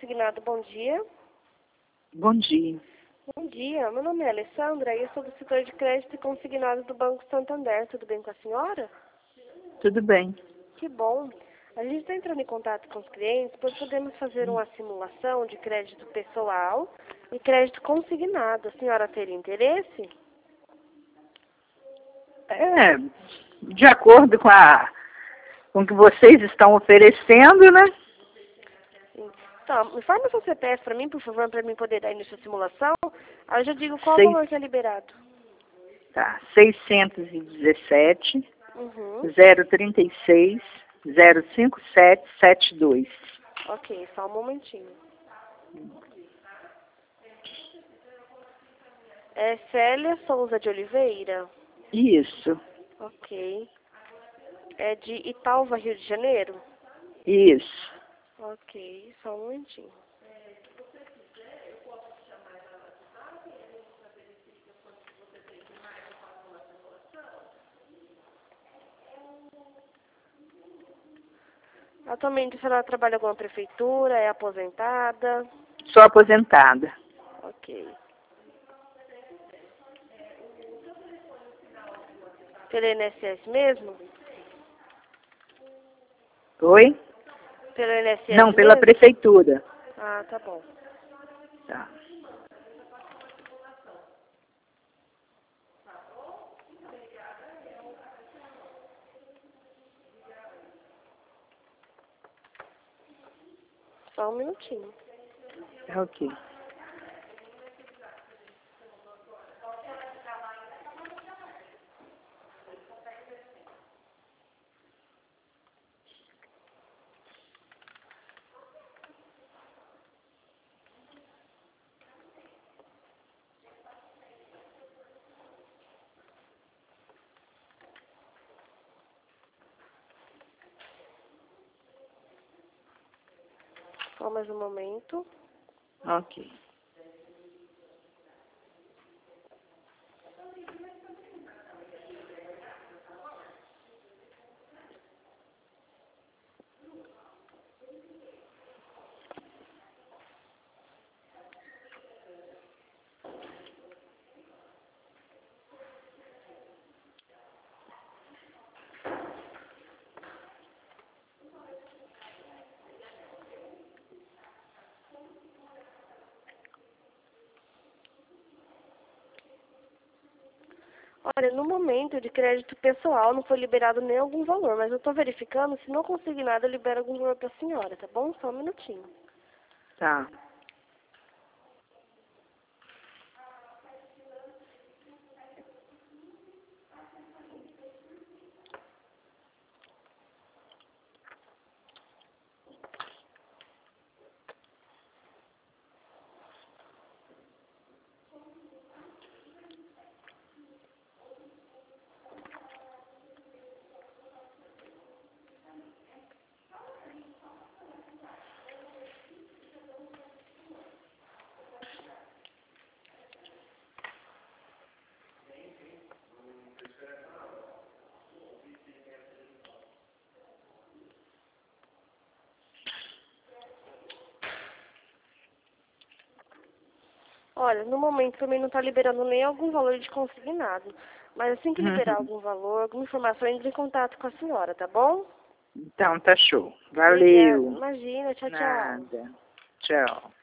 consignado, bom dia. Bom dia. Bom dia, meu nome é Alessandra e eu sou do setor de crédito e consignado do Banco Santander. Tudo bem com a senhora? Tudo bem. Que bom. A gente está entrando em contato com os clientes, pois podemos fazer uma simulação de crédito pessoal e crédito consignado. A senhora teria interesse? De acordo com o que vocês estão oferecendo, né? Sim. Então, me informa seu CPF para mim, por favor, para mim poder dar início à simulação. Aí eu já digo qual o Seis, valor que é liberado. tá, 617 Uhum. 036 05772. Ok, só um momentinho. É Célia Souza de Oliveira? Isso, Ok. É de Italva, Rio de Janeiro? isso. Ok, só um momentinho. Atualmente a senhora trabalha em alguma prefeitura, é aposentada? Sou aposentada. Ok. Pelo INSS mesmo? Oi? Pelo INSS Não, pela mesmo? prefeitura. Ah, tá bom. Tá. Só um minutinho. Ok. Só mais um momento. Ok. Olha, no momento de crédito pessoal não foi liberado nem algum valor, mas eu estou verificando, se não conseguir nada, eu libero algum valor para a senhora, tá bom? Só um minutinho. Tá. Olha, no momento também não está liberando nem algum valor de consignado. Mas assim que liberar Uhum. algum valor, alguma informação, entre em contato com a senhora, tá bom? Então, tá show. Obrigada. Valeu. Imagina. Tchau, tchau. Nada. Tchau.